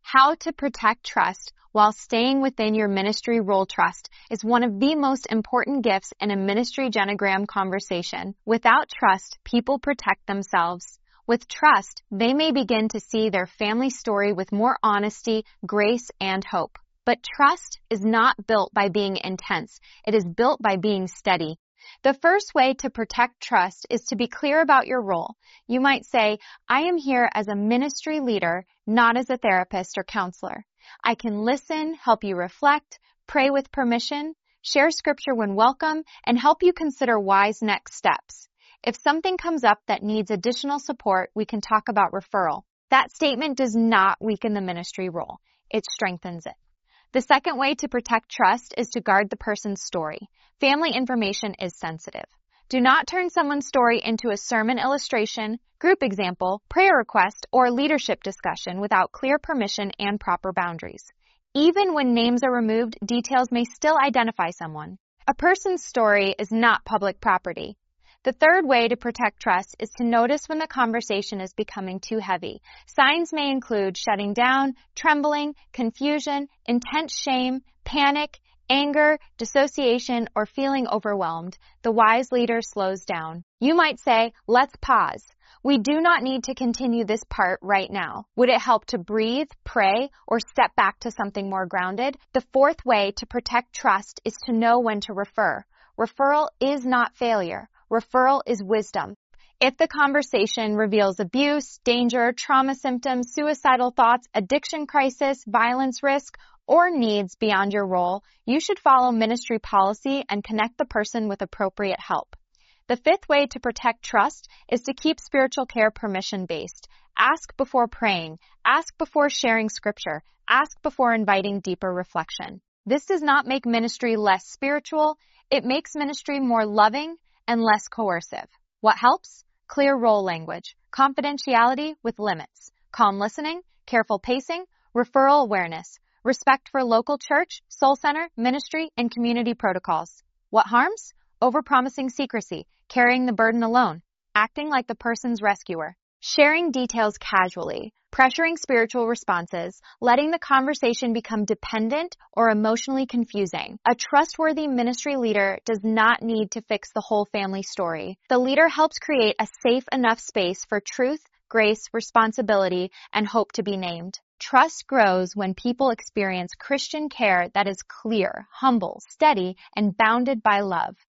How to protect trust while staying within your ministry role. Trust is one of the most important gifts in a ministry genogram conversation. Without trust, people protect themselves. With trust, they may begin to see their family story with more honesty, grace, and hope. But trust is not built by being intense. It is built by being steady. The first way to protect trust is to be clear about your role. You might say, I am here as a ministry leader, not as a therapist or counselor. I can listen, help you reflect, pray with permission, share scripture when welcome, and help you consider wise next steps. If something comes up that needs additional support, we can talk about referral. That statement does not weaken the ministry role. It strengthens it. The second way to protect trust is to guard the person's story. Family information is sensitive. Do not turn someone's story into a sermon illustration, group example, prayer request, or leadership discussion without clear permission and proper boundaries. Even when names are removed, details may still identify someone. A person's story is not public property. The third way to protect trust is to notice when the conversation is becoming too heavy. Signs may include shutting down, trembling, confusion, intense shame, panic, anger, dissociation, or feeling overwhelmed. The wise leader slows down. You might say, let's pause. We do not need to continue this part right now. Would it help to breathe, pray, or step back to something more grounded? The fourth way to protect trust is to know when to refer. Referral is not failure. Referral is wisdom. If the conversation reveals abuse, danger, trauma symptoms, suicidal thoughts, addiction crisis, violence risk, or needs beyond your role, you should follow ministry policy and connect the person with appropriate help. The fifth way to protect trust is to keep spiritual care permission-based. Ask before praying. Ask before sharing scripture. Ask before inviting deeper reflection. This does not make ministry less spiritual. It makes ministry more loving and less coercive. What helps? Clear role language, confidentiality with limits, calm listening, careful pacing, referral awareness, respect for local church, soul center, ministry, and community protocols. What harms? Overpromising secrecy, carrying the burden alone, acting like the person's rescuer, sharing details casually, pressuring spiritual responses, letting the conversation become dependent or emotionally confusing. A trustworthy ministry leader does not need to fix the whole family story. The leader helps create a safe enough space for truth, grace, responsibility, and hope to be named. Trust grows when people experience Christian care that is clear, humble, steady, and bounded by love.